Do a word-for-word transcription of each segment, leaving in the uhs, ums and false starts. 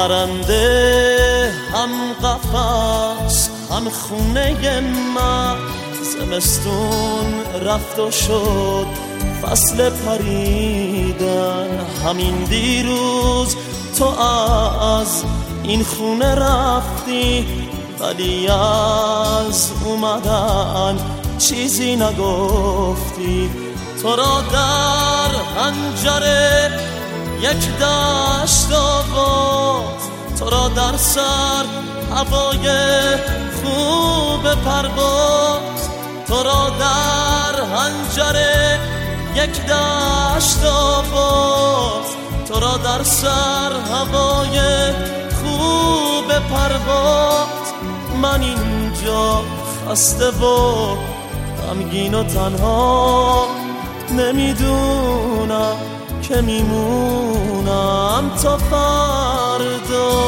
پرنده هم قفس هم خونه من، زمستون رفت و شد فصل پریدن. همین دیروز تو از این خونه رفتی، ولی از اومدن چیزی نگفتی. تو را در حنجره یک دشت آواز، تو را در سر هوای خوب پرواز، تو را در حنجره یک دشت آواز، تو را در سر هوای خوب پرواز. من اینجا خسته و غمگین و تنها، نمیدونم که میمونم تا فردا.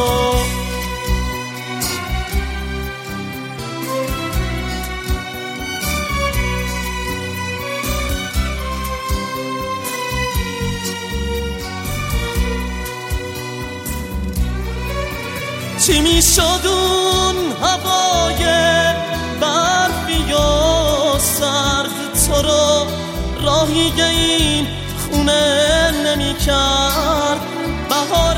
چی میشد اون هوای برفی و سرد، تو رو راهی این خونه نمی کرد. بهار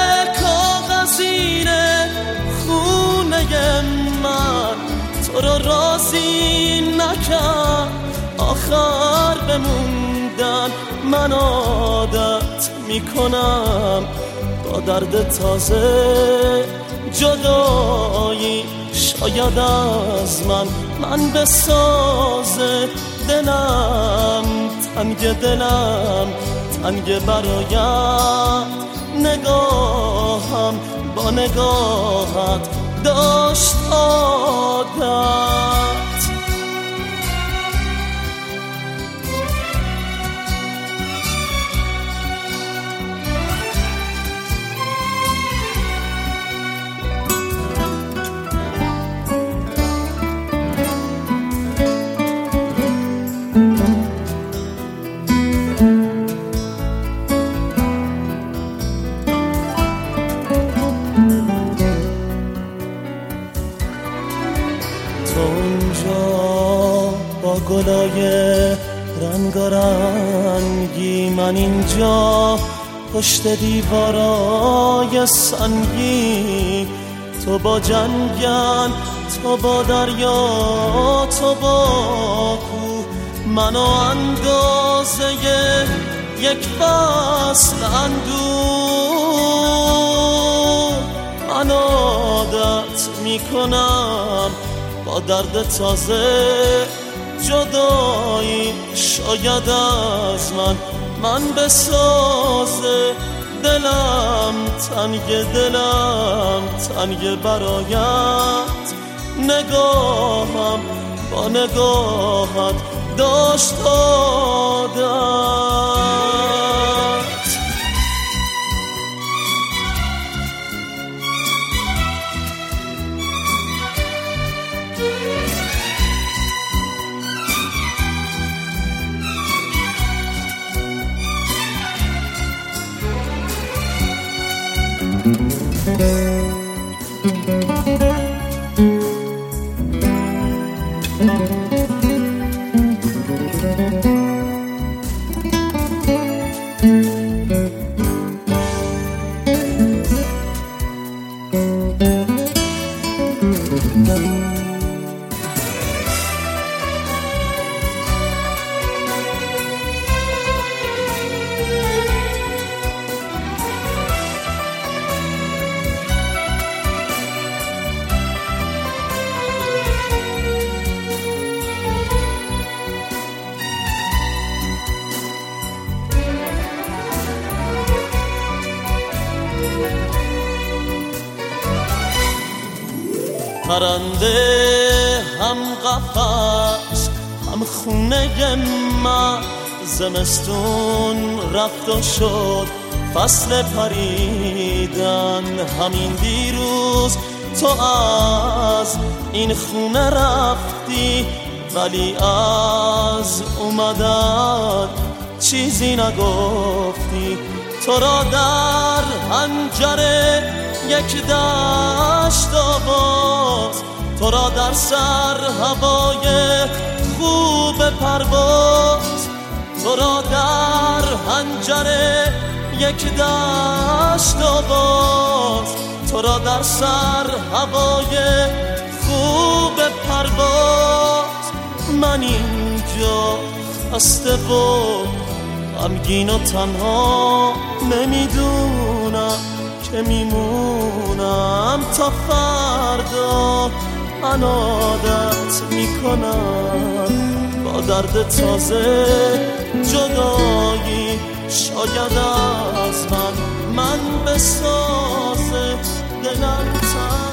کاغذینه خونه من، تو رو راضی نکرد آخر بموندن. من عادت میکنم با درد تازه جدایی، شاید از من من بسازه. دلم تنگ، دلم تنگ برایت، نگاهم با نگاهت داشت عادت. با گلای رنگارنگی، من اینجا پشت دیوارای سنگی. تو با جنگل، تو با دریا، تو با کوه، منو اندازه یک فصل اندوه. من عادت میکنم با درد تازه جدایی، شاید از من من بسازه. دلم تنگ، دلم تنگ برایت، نگاهم با نگاهت داشت عادت. پرنده هم قفس هم خونه من، زمستون رفت و شد فصل پریدن. همین دیروز تو از این خونه رفتی، ولی از اومدن چیزی نگفتی. تو را در حنجره یک دشت آواز، تو را در سر هوای خوب پرواز، تو را در حنجره یک دشت آواز، تو را در سر هوای خوب پرواز. من اینجا خسته و غمگین و تنها نمیدونم که میمونم تا فردا. من عادت میکنم با درد تازه جدایی، شاید از من من بسازه دلم.